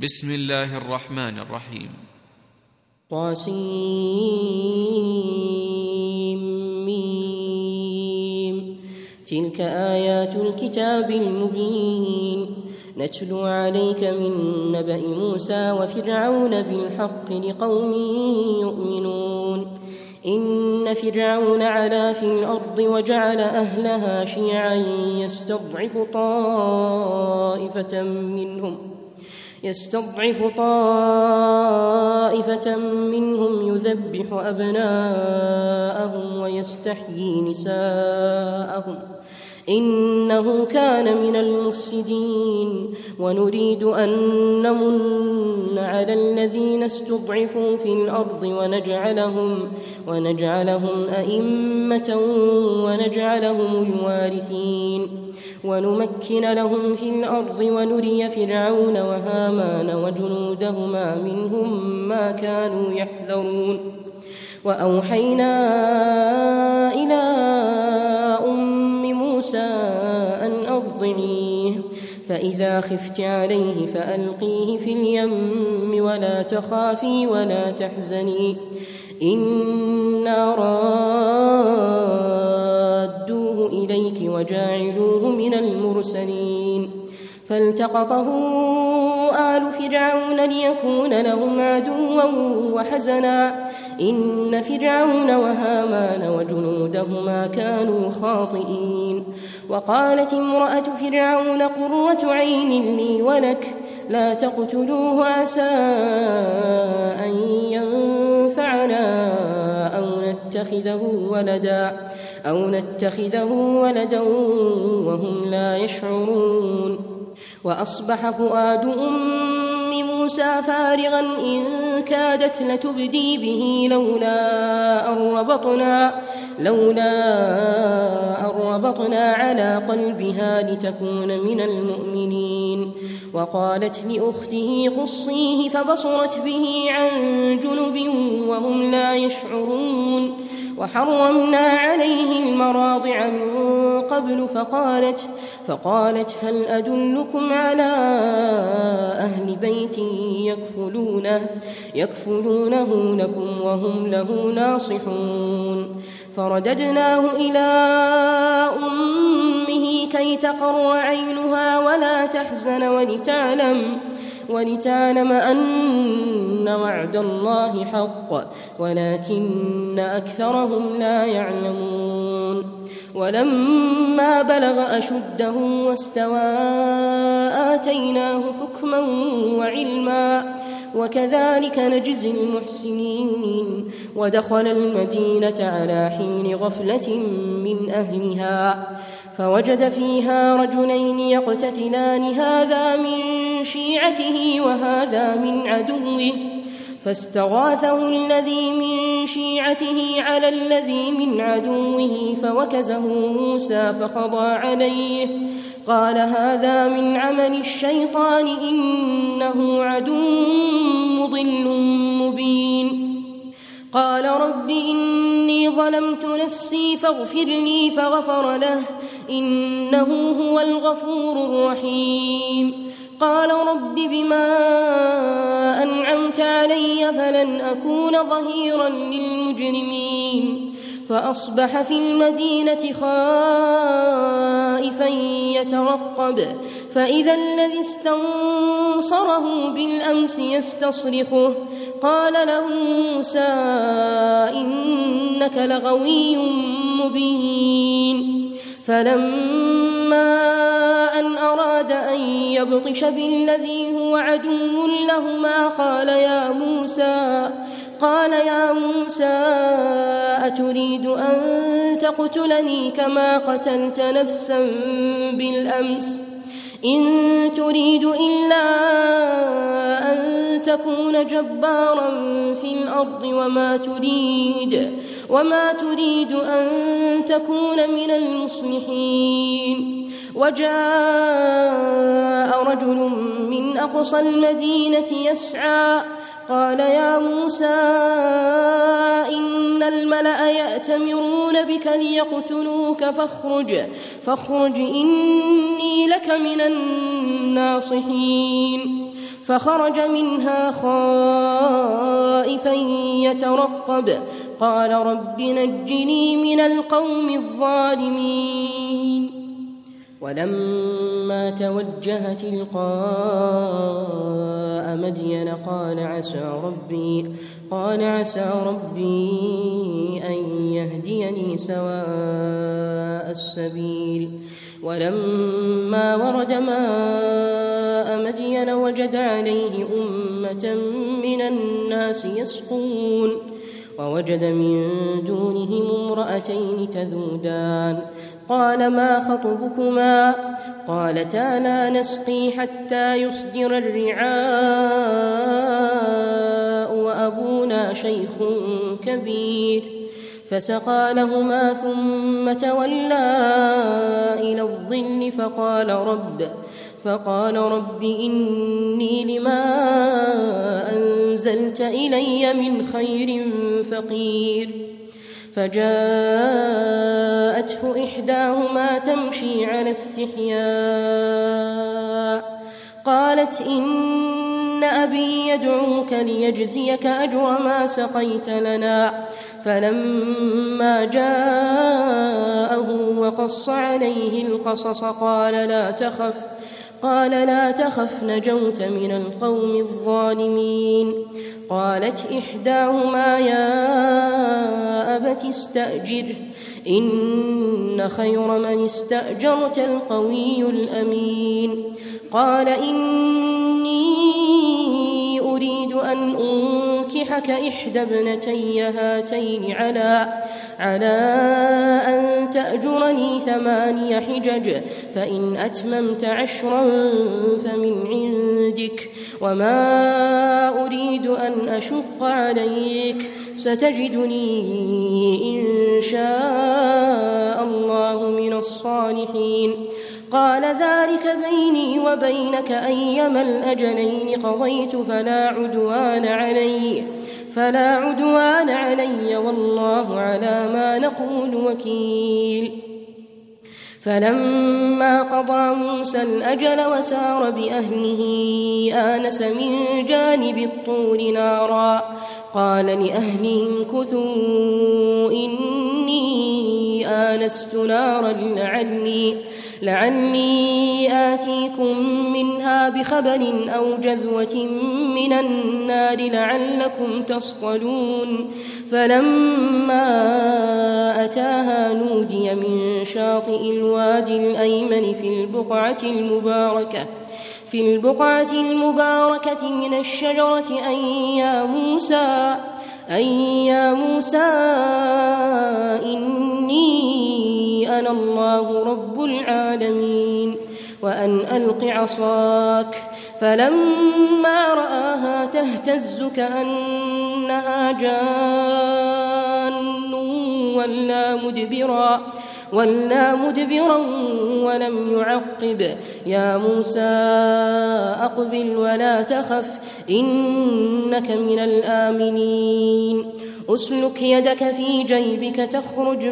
بسم الله الرحمن الرحيم. طاسيم. تلك آيات الكتاب المبين نتلو عليك من نبأ موسى وفرعون بالحق لقوم يؤمنون. إن فرعون علا في الأرض وجعل أهلها شيعا يستضعف طائفة منهم يذبح أبناءهم ويستحيي نساءهم إنه كان من المفسدين. ونريد أن نمن على الذين استضعفوا في الأرض ونجعلهم أئمة ونجعلهم الوارثين ونمكن لهم في الأرض ونري فرعون وهامان وجنودهما منهم ما كانوا يحذرون. وأوحينا إلى أم موسى أن أرضعيه فإذا خفت عليه فألقيه في اليم ولا تخافي ولا تحزني إنا رادوه إليك وجاعلوه من المرسلين. فالتقطه آل فرعون ليكون لهم عدوا وحزنا إن فرعون وهامان وجنودهما كانوا خاطئين. وقالت امرأة فرعون قرة عين لي ولك لا تقتلوه عسى أن ينفعنا أو نتخذه ولدا وهم لا يشعرون. وأصبح فؤاد أم موسى فارغا إن كادت لتبدي به لولا أن ربطنا على قلبها لتكون من المؤمنين. وقالت لأخته قصيه فبصرت به عن جنب وهم لا يشعرون. وحرمنا عليه المراضع من قبل فقالت هل أدلكم على أهل بيت يكفلونه لكم وهم له ناصحون. فرددناه إلى أمه كي تقر عينها ولا تحزن ولتعلم أن وعد الله حق ولكن أكثرهم لا يعلمون. ولما بلغ أشده واستوى آتيناه حكما وعلما وكذلك نجزي المحسنين. ودخل المدينة على حين غفلة من أهلها فوجد فيها رجلين يقتتلان هذا من شيعته وهذا من عدوه فاستغاثه الذي من شيعته على الذي من عدوه فوكزه موسى فقضى عليه قال هذا من عمل الشيطان إنه عدو مضل مبين. قال رب إني ظلمت نفسي فاغفر لي فغفر له إنه هو الغفور الرحيم. قال رب بما أنعمت علي فلن أكون ظهيرا للمجرمين. فأصبح في المدينة خائفا يترقب فإذا الذي استنصره بالأمس يستصرخه قال له موسى إنك لغوي مبين. فلما أن أراد أن يبطش بالذي هو عدو لهما قال يا موسى أتريد أن تقتلني كما قتلت نفسا بالأمس إن تريد إلا أن تكون جبارا في الأرض وما تريد أن تكون من المصلحين. وجاء رجل من أقصى المدينة يسعى قال يا موسى إن الملأ يأتمرون بك ليقتلوك فاخرج إني لك من الناصحين. فخرج منها خائفا يترقب قال رب نجني من القوم الظالمين ولما توجه تلقاء مدين قال عسى ربي أن يهديني سواء السبيل ولما ورد ماء مدين وجد عليه أمة من الناس يسقون ووجد من دونهم امرأتين تذودان قال ما خطبكما قالتا لا نسقي حتى يصدر الرعاء وأبونا شيخ كبير فسقى لهما ثم تولى إلى الظل فقال رب إني لما أنزلت إلي من خير فقير فجاءته إحداهما تمشي على استحياء قالت إن أبي يدعوك ليجزيك أجر ما سقيت لنا فلما جاءه وقص عليه القصص قال لا تخف نجوت من القوم الظالمين قالت إحداهما يا أبت استأجره إن خير من استأجرت القوي الأمين قال إني أريد أن أنكحك إحدى ابنتي هاتين على أن تأجرني 8 حجج فإن أتممت 10 فمن عندك وما أريد أن أشق عليك ستجدني إن شاء الله من الصالحين قال ذلك بيني وبينك أيما الأجلين قضيت فلا عدوان علي والله على ما نقول وكيل فلما قضى موسى الأجل وسار بأهله آنس من جانب الطور نارا قال لأهلهم كثوا إني آنست نارا لعلي آتيكم منها بخبر أو جذوة من النار لعلكم تصطلون فلما أتاها نودي من شاطئ الوادي الأيمن في البقعة المباركة من الشجرة أن يا موسى إني أنا الله رب العالمين وأن ألق عصاك فلما رآها تهتز كأنها جان ولا مدبرا ولم يعقب يا موسى أقبل ولا تخف إنك من الآمنين أسلك يدك في جيبك تخرج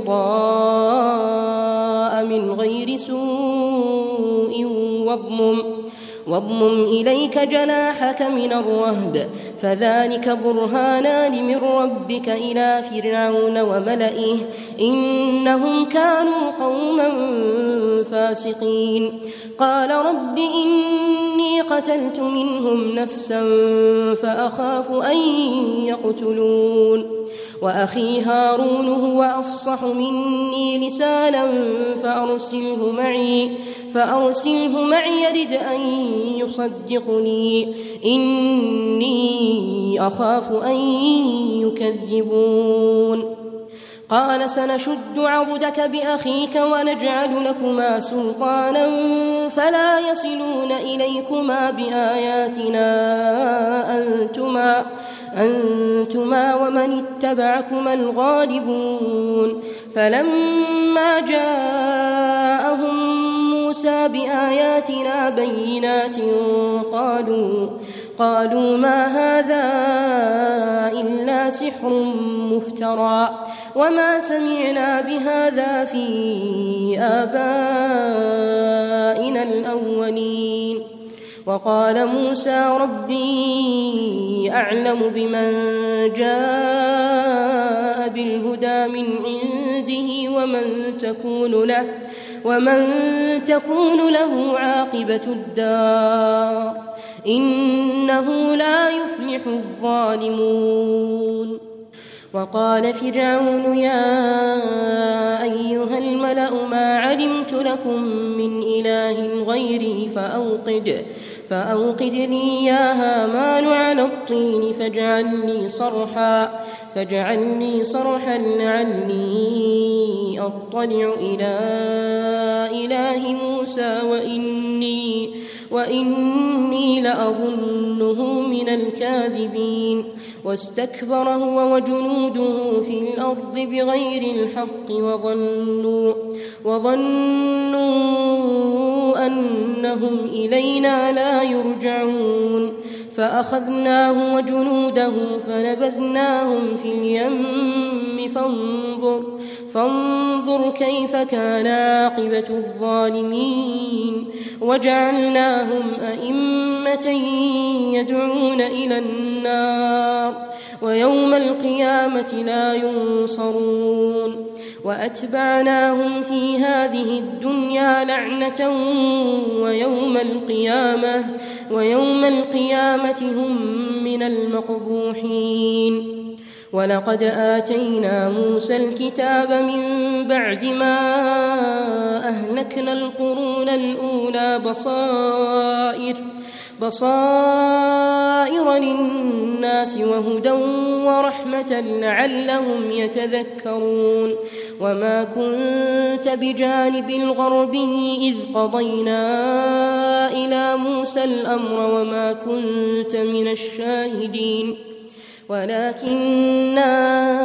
بيضاء من غير سوء واضمم إليك جناحك من الرهب فذلك برهانان من ربك إلى فرعون وملئه إنهم كانوا قوما فاسقين قال رب إني قتلت منهم نفسا فأخاف أن يقتلون وأخي هارون هو أفصح مني لسانا فأرسله معي يرد أن يصدقني إني أخاف أن يكذبون قال سنشد عضدك بأخيك ونجعل لكما سلطانا فلا يصلون إليكما بآياتنا أنتما ومن اتبعكما الغالبون فلما جاءهم موسى بآياتنا بينات قالوا ما هذا إلا سحر مفترى وما سمعنا بهذا في آبائنا الأولين وقال موسى ربي أعلم بمن جاء بالهدى من عنده ومن تكون له عاقبة الدار إنه لا يفلح الظالمون. وقال فرعون يا أيها الملأ ما علمت لكم من إله غيري فأوقد لي يا هامان على الطين فاجعل لي صرحا لعلي أطلع إلى إله موسى وإني لأظنه من الكاذبين. واستكبر هو وجنوده في الأرض بغير الحق وظنوا أنهم إلينا لا يرجعون. فأخذناه وجنوده فنبذناهم في اليم فانظر كيف كان عاقبة الظالمين. وجعلناهم أئمة يدعون إلى النار ويوم القيامة لا ينصرون. وأتبعناهم في هذه الدنيا لعنة ويوم القيامة هم من المقبوحين. ولقد آتينا موسى الكتاب من بعد ما أهلكنا القرون الأولى بصائر للناس وهدى ورحمة لعلهم يتذكرون. وما كنت بجانب الغربي إذ قضينا إلى موسى الأمر وما كنت من الشاهدين ولكننا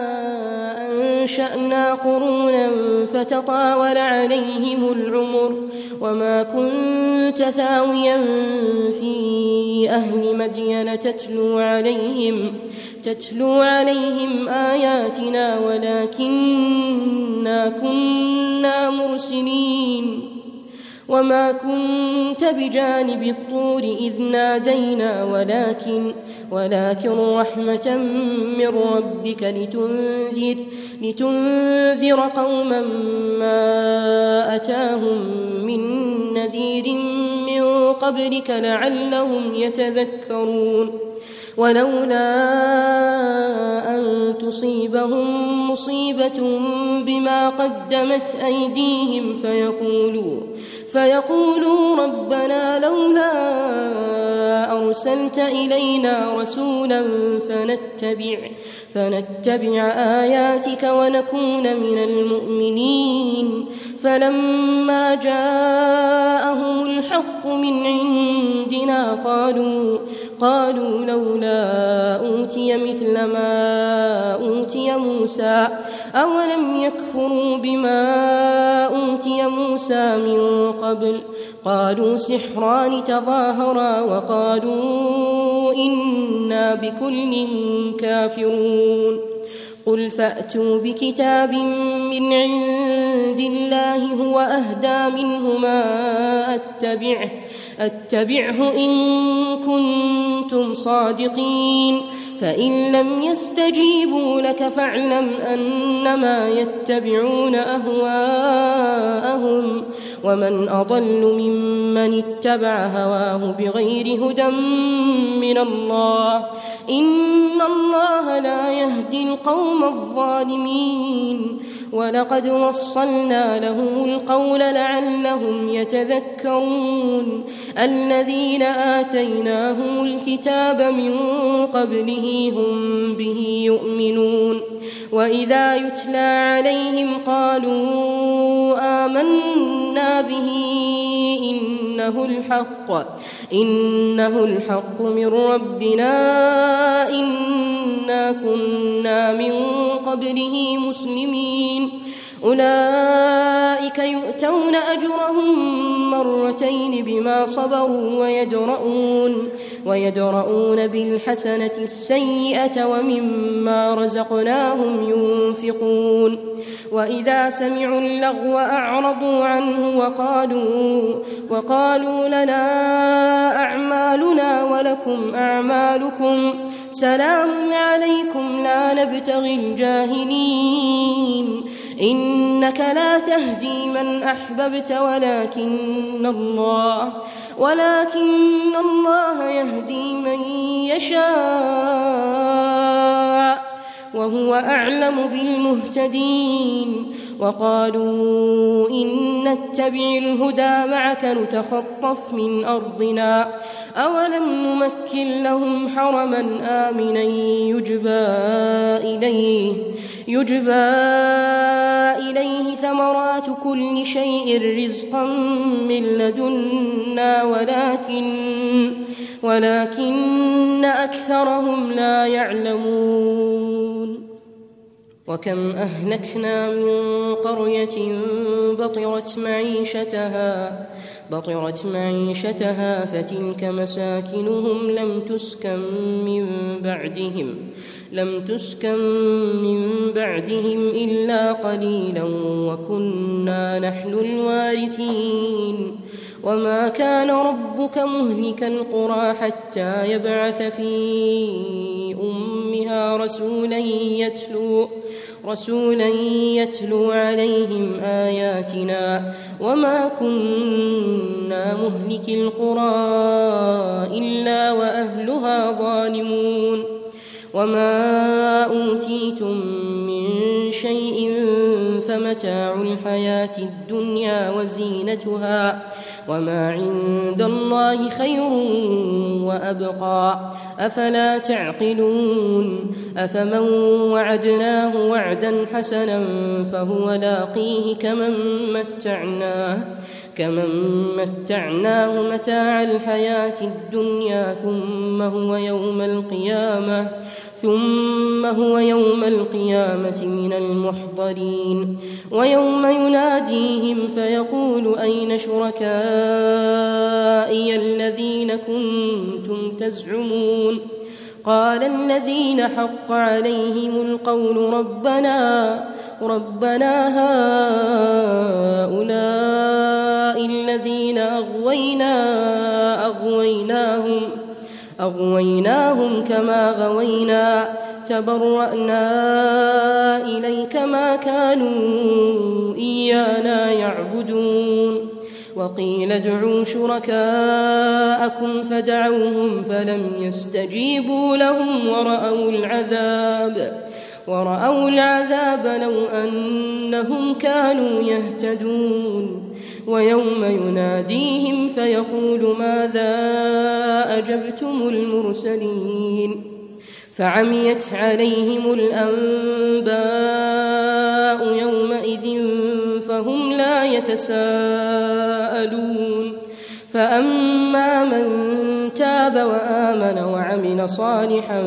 أنشأنا قرونا فتطاول عليهم العمر وما كنت ثاويا في أهل مدين تتلو عليهم آياتنا ولكننا كنا مرسلين. وما كنت بجانب الطور إذ نادينا ولكن رحمة من ربك لتنذر قوما ما أتاهم من نذير من قبلك لعلهم يتذكرون. ولولا أن تصيبهم مصيبة بما قدمت أيديهم فيقولوا ربنا لولا أرسلت إلينا رسولا فنتبع آياتك ونكون من المؤمنين. فلما جاءهم الحق من عندنا قالوا لولا أوتي مثل ما أوتي موسى أولم يكفروا بما أوتي موسى من قبل. قالوا سحران تظاهرا وقالوا إنا بكل كافرون. قل فأتوا بكتاب من عند الله هو أهدى منهما أتبعه إن كنتم صادقين. فإن لم يستجيبوا لك فاعلم أنما يتبعون أهواءهم ومن أضل ممن اتبع هواه بغير هدى من الله إن الله لا يهدي القوم الظالمين. ولقد وصلنا لهم القول لعلهم يتذكرون. الذين آتيناهم الكتاب من قبله هم به يؤمنون. وإذا يتلى عليهم قالوا آمنا به إنه الحق من ربنا إنا كنا من قبله مسلمين. أولئك يؤتون أجرهم مرتين بما صبروا ويدرؤون بالحسنة السيئة ومما رزقناهم ينفقون وإذا سمعوا اللغو أعرضوا عنه وقالوا لنا أعمالنا ولكم أعمالكم سلام عليكم لا نبتغي الجاهلين إنك لا تهدي من أحببت ولكن الله يهدي من يشاء وهو أعلم بالمهتدين وقالوا إن نتبع الهدى معك نتخطف من أرضنا أولم نمكن لهم حرما آمنا يجبى إليه ثمرات كل شيء رزقا من لدنا ولكن أكثرهم لا يعلمون وكم أهلكنا من قرية بطرت معيشتها فتلك مساكنهم لم تسكن من بعدهم إلا قليلا وكنا نحن الوارثين وما كان ربك مهلك القرى حتى يبعث في أمها رسولا يتلو عليهم آياتنا وما كنا مهلك القرى إلا وأهلها ظالمون وما أوتيتم من شيء فمتاع الحياة الدنيا وزينتها وما عند الله خير وأبقى أفلا تعقلون أفمن وعدناه وعدا حسنا فهو لاقيه كمن متعناه متاع الحياة الدنيا ثم هو يوم القيامة من المحضرين ويوم يناديهم فيقول أين شركائي الذين كنتم تزعمون قال الذين حق عليهم القول ربنا هؤلاء الذين أغويناهم كما غوينا تبرأنا إليك ما كانوا إيانا يعبدون وقيل ادعوا شركاءكم فدعوهم فلم يستجيبوا لهم ورأوا العذاب لو أنهم كانوا يهتدون ويوم يناديهم فيقول ماذا أجبتم المرسلين فعميت عليهم الأنباء يومئذ فهم لا يتساءلون فأما من تاب وآمن وعمل صالحا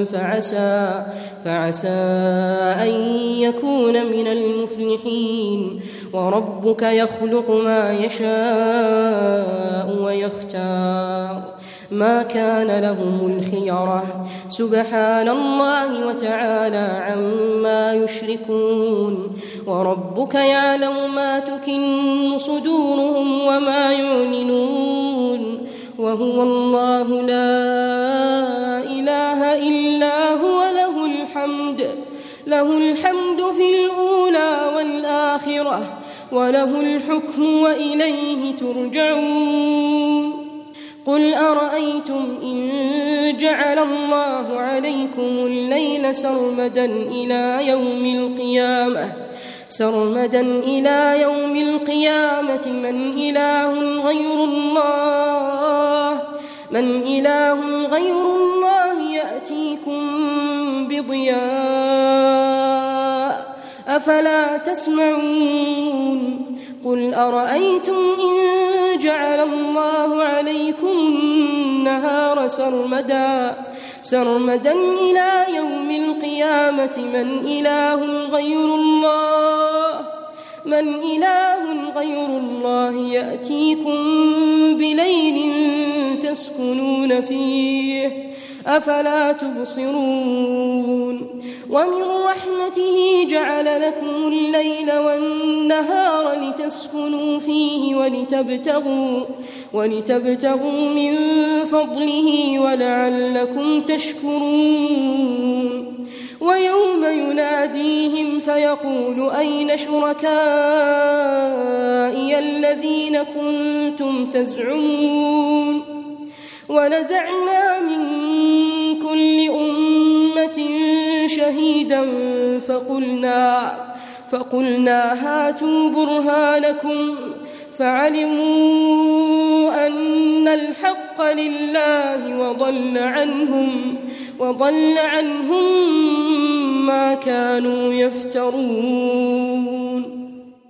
فعسى أن يكون من المفلحين وربك يخلق ما يشاء ويختار ما كان لهم الخيرة سبحان الله وتعالى عما يشركون وربك يعلم ما تكن صدورهم وما يعلنون وهو الله لا إله إلا هو له الحمد في الأولى والآخرة وله الحكم وإليه ترجعون قل أرأيتم إن جعل الله عليكم الليل سرمدا إلى يوم القيامة من إله غير الله يأتيكم بضياء أفلا تسمعون قل أرأيتم إن جعل الله عليكم النهار سرمدا إلى يوم القيامة من إله غير الله من إله غير الله يأتيكم بليل تسكنون فيه أفلا تبصرون ومن رحمته جعل لكم الليل والنهار لتسكنوا فيه ولتبتغوا من فضله ولعلكم تشكرون ويوم يناديهم فيقول أين شركائي الذين كنتم تزعمون ونزعنا من كل أمة شهيدا فقلنا هاتوا برهانكم فعلموا أن الحق لله وضل عنهم ما كانوا يفترون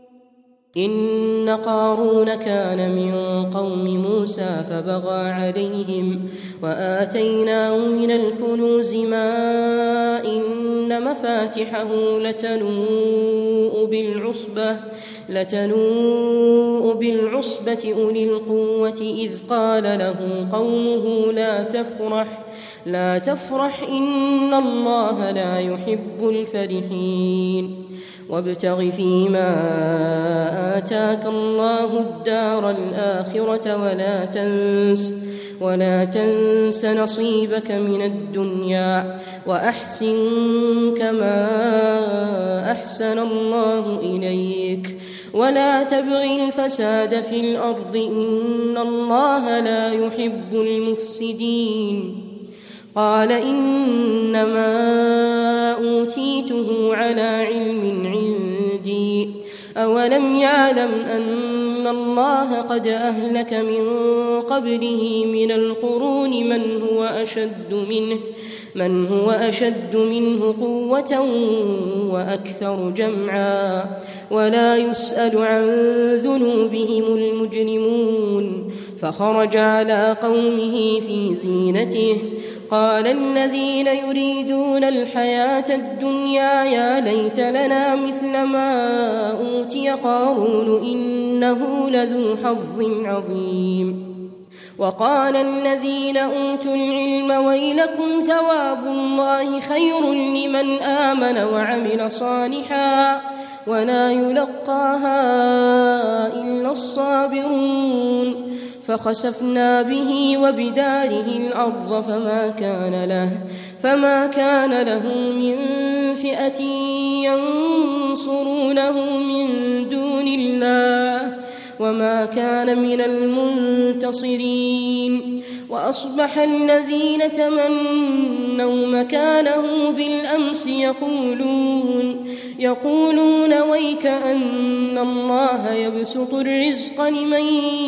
إن قارون كان من قوم موسى فبغى عليهم وآتيناه من الكنوز ما إن مفاتحه لتنوء بالعصبة أولي القوة إذ قال له قومه لا تفرح إن الله لا يحب الفرحين وابتغ فيما آتاك الله الدار الآخرة ولا تنس نصيبك من الدنيا وأحسن كما أحسن الله إليك ولا تبغ الفساد في الأرض إن الله لا يحب المفسدين قال إنما أوتيته على علم عندي أولم يعلم أن الله قد أهلك من قبله من القرون من هو أشد منه قوة وأكثر جمعا ولا يسأل عن ذنوبهم المجرمون فخرج على قومه في زينته قال الذين يريدون الحياة الدنيا يا ليت لنا مثل ما أوتي قارون إنه لذو حظ عظيم وقال الذين أوتوا العلم ويلكم ثواب الله خير لمن آمن وعمل صالحا ولا يلقاها إلا الصابرون فخسفنا به وبداره الأرض فما كان له من فئة ينصرونه من دون الله وما كان من المنتصرين وأصبح الذين تمنوا مكانه بالأمس يقولون ويك أن الله يبسط الرزق لمن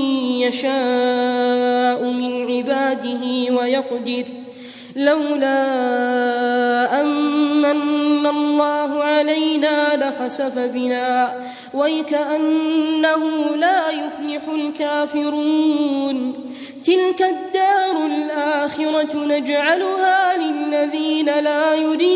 يشاء من عباده ويقدر لولا أمن الله علينا لخسف بنا ويكأنه لا يفلح الكافرون تلك الدار الآخرة نجعلها للذين لا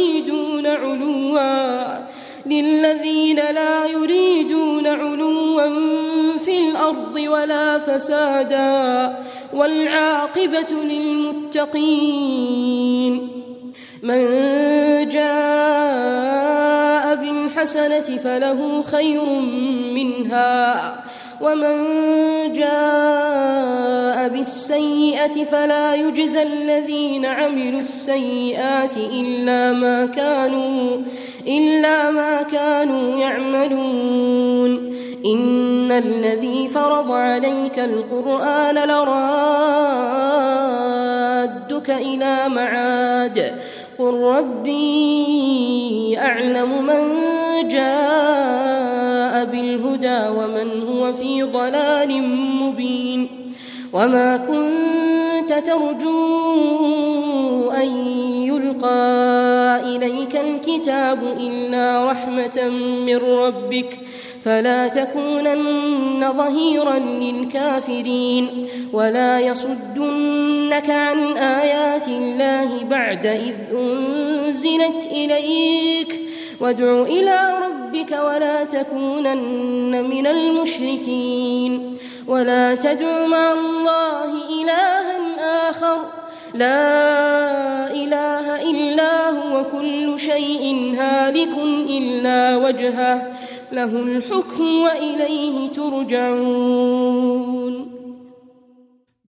يريدون علوا في الأرض ولا فسادا والعاقبة للمتقين من جاء بالحسنة فله خير منها ومن جاء بالسيئة فلا يجزى الذين عملوا السيئات إلا ما كانوا يعملون إن الذي فرض عليك القرآن لرادك إلى معاد قل ربي أعلم من جاء بالهدى ومن هو في ضلال مبين وما كنت ترجو أن يلقى إليك الكتاب إلا رحمة من ربك فلا تكونن ظهيرا للكافرين ولا يصدنك عن آيات الله بعد إذ أنزلت إليك وادع إلى ربك ولا تكونن من المشركين ولا تدع مع الله إلها آخر لا إله إلا هو كل شيء هالك إلا وجهه له الحكم وإليه ترجعون